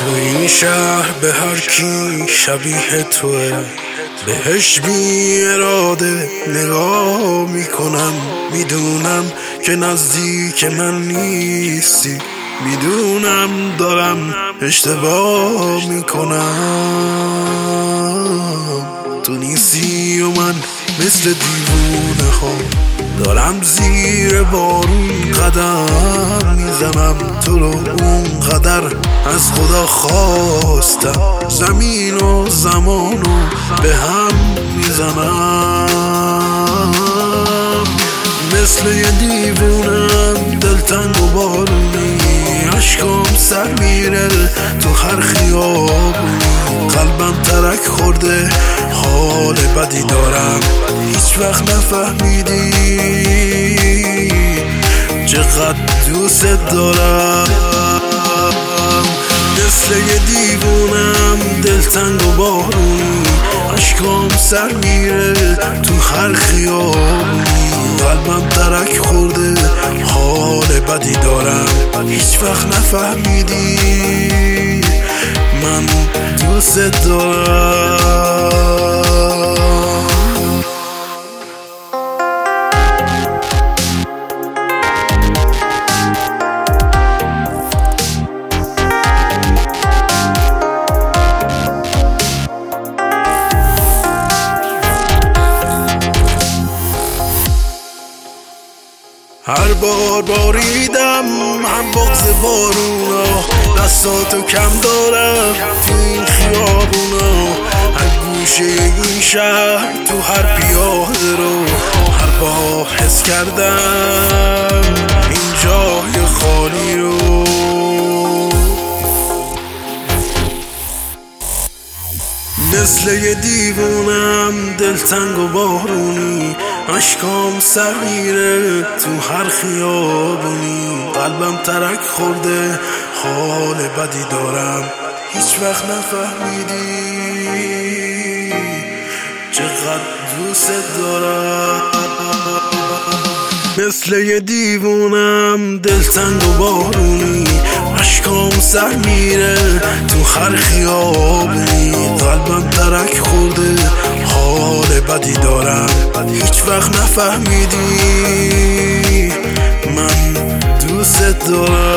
تو این شهر به هر کی شبیه توه، بهش بی اراده نگاه میکنم. میدونم که نزدیک من نیستی، میدونم دارم اشتباه میکنم. تو نیستی و من مثل دیوونه ها دارم زیر بارون قدم میزنم. تو رو اون قدر از خدا خواستم، زمین و زمانو به هم میزنم. مثل یه دیوونم دلتنگ و بارونی، عشقام سر میره تو هر خیابونی. قلبم ترک خورده حال بدی دارم، هیچ وقت نفهمیدی چقدر دوست دارم. مثل یه دیوونم دلتنگ و بارونی، عشقام سر میره تو هر خیابونی. قلبم ترک خورده حال بدی دارم، هیچ وقت نفهمیدی من دوست دارم. هر بار باریدم هم بغض بارونا، دستاتو کم دارم تو این خیابونا. هر گوشه این شهر تو هر پیاده رو، هر بار حس کردم این جای خالی رو. مثل یه دیوونم دلتنگ و بارونی، عشقام سر میره تو هر خیابونی. قلبم ترک خورده حال بدی دارم، هیچ وقت نفهمیدی چقدر دوست دارم. مثل یه دیوونم دلتنگ و بارونی، عشقام سر میره تو هر خیابونی. قلبم ترک خورده حال بدی دارم، هیچ وقت نفهمیدی من دوست دارم.